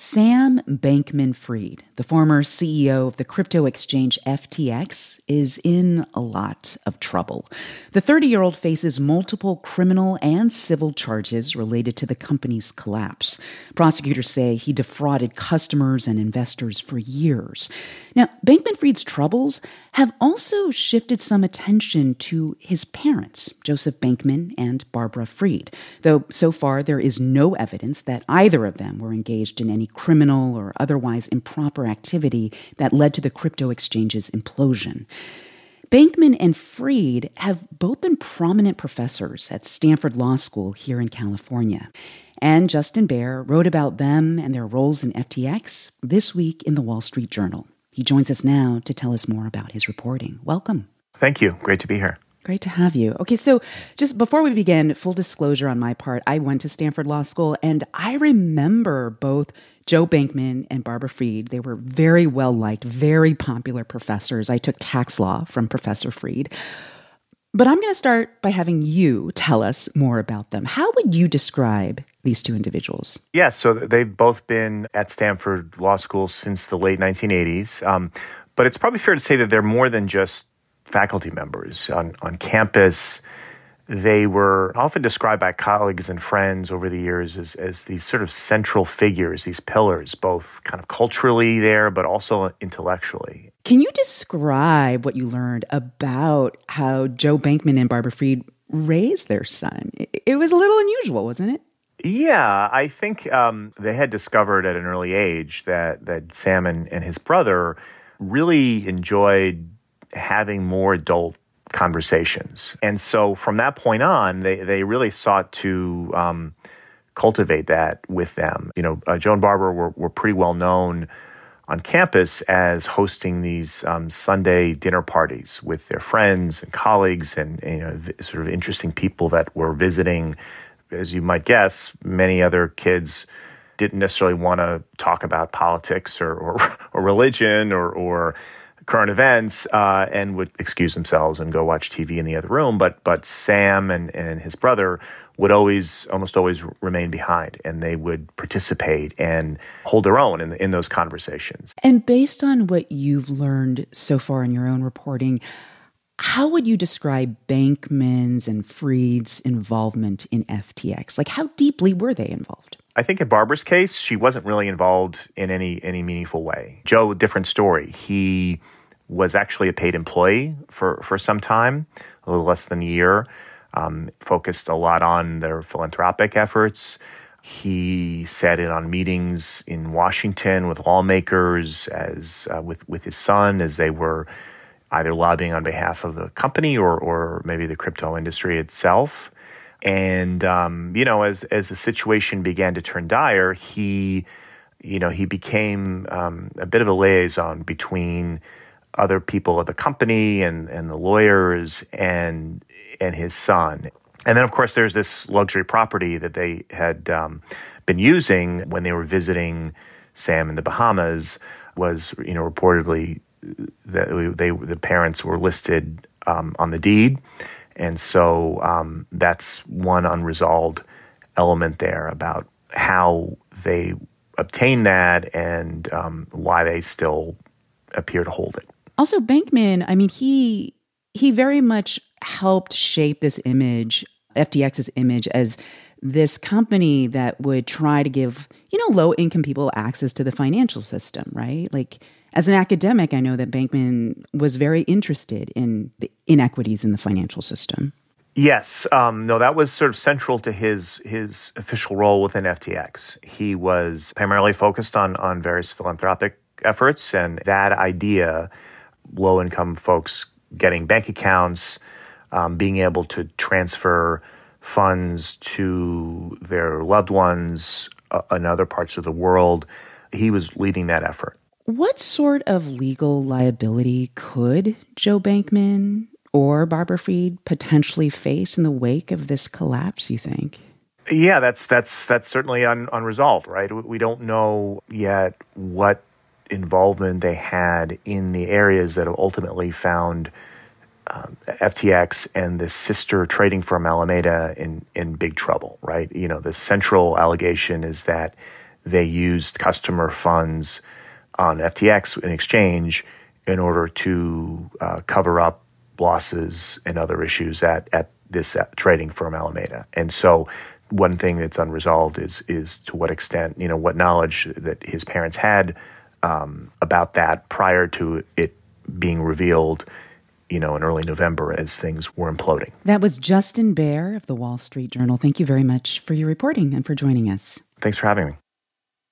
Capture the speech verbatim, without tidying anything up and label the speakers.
Speaker 1: Sam Bankman-Fried, the former C E O of the crypto exchange F T X, is in a lot of trouble. The thirty-year-old faces multiple criminal and civil charges related to the company's collapse. Prosecutors say he defrauded customers and investors for years. Now, Bankman-Fried's troubles have also shifted some attention to his parents, Joseph Bankman and Barbara Fried, though so far there is no evidence that either of them were engaged in any criminal or otherwise improper activity that led to the crypto exchange's implosion. Bankman and Fried have both been prominent professors at Stanford Law School here in California. And Justin Baer wrote about them and their roles in F T X this week in the Wall Street Journal. He joins us now to tell us more about his reporting. Welcome.
Speaker 2: Thank you. Great to be here.
Speaker 1: Great to have you. Okay, so just before we begin, full disclosure on my part, I went to Stanford Law School, and I remember both Joe Bankman and Barbara Fried. They were very well-liked, very popular professors. I took tax law from Professor Fried. But I'm going to start by having you tell us more about them. How would you describe these two individuals?
Speaker 2: Yeah, so they've both been at Stanford Law School since the late nineteen eighties. Um, but it's probably fair to say that they're more than just faculty members. On, on campus, they were often described by colleagues and friends over the years as, as these sort of central figures, these pillars, both kind of culturally there, but also intellectually.
Speaker 1: Can you describe what you learned about how Joe Bankman and Barbara Fried raised their son? It was a little unusual, wasn't it?
Speaker 2: Yeah, I think um, they had discovered at an early age that, that Sam and, and his brother really enjoyed having more adult conversations. And so from that point on, they, they really sought to um, cultivate that with them. You know, uh, Joe and Barbara were, were pretty well known on campus as hosting these um, Sunday dinner parties with their friends and colleagues and, you know, v- sort of interesting people that were visiting. As you might guess, many other kids didn't necessarily want to talk about politics or, or, or religion or, or current events, uh, and would excuse themselves and go watch T V in the other room. But but Sam and, and his brother would always, almost always remain behind, and they would participate and hold their own in, in those conversations.
Speaker 1: And based on what you've learned so far in your own reporting, how would you describe Bankman's and Fried's involvement in F T X? Like, how deeply were they involved?
Speaker 2: I think in Barbara's case, she wasn't really involved in any any meaningful way. Joe, different story. He was actually a paid employee for, for some time, a little less than a year, um, focused a lot on their philanthropic efforts. He sat in on meetings in Washington with lawmakers, as uh, with, with his son, as they were either lobbying on behalf of the company or, or maybe the crypto industry itself. And, um, you know, as as the situation began to turn dire, he, you know, he became um, a bit of a liaison between other people at the company and, and the lawyers and and his son. And then, of course, there's this luxury property that they had um, been using when they were visiting Sam in the Bahamas. Was, you know, reportedly that they the parents were listed um, on the deed. And so um, that's one unresolved element there about how they obtained that and um, why they still appear to hold it.
Speaker 1: Also, Bankman, I mean, he he very much helped shape this image, F T X's image, as this company that would try to give, you know, low-income people access to the financial system, right? Like, as an academic, I know that Bankman was very interested in the inequities in the financial system.
Speaker 2: Yes. Um, no, that was sort of central to his his official role within F T X. He was primarily focused on, on various philanthropic efforts, and that idea, low-income folks getting bank accounts, um, being able to transfer funds to their loved ones uh, in other parts of the world, he was leading that effort.
Speaker 1: What sort of legal liability could Joe Bankman or Barbara Fried potentially face in the wake of this collapse, you think?
Speaker 2: Yeah, that's that's that's certainly un, unresolved, right? We don't know yet what involvement they had in the areas that have ultimately found um, F T X and the sister trading firm Alameda in, in big trouble, right? You know, the central allegation is that they used customer funds on F T X in exchange in order to uh, cover up losses and other issues at, at this uh, trading firm Alameda. And so one thing that's unresolved is is to what extent, you know, what knowledge that his parents had um, about that prior to it being revealed, you know, in early November as things were imploding.
Speaker 1: That was Justin Baer of the Wall Street Journal. Thank you very much for your reporting and for joining us.
Speaker 2: Thanks for having me.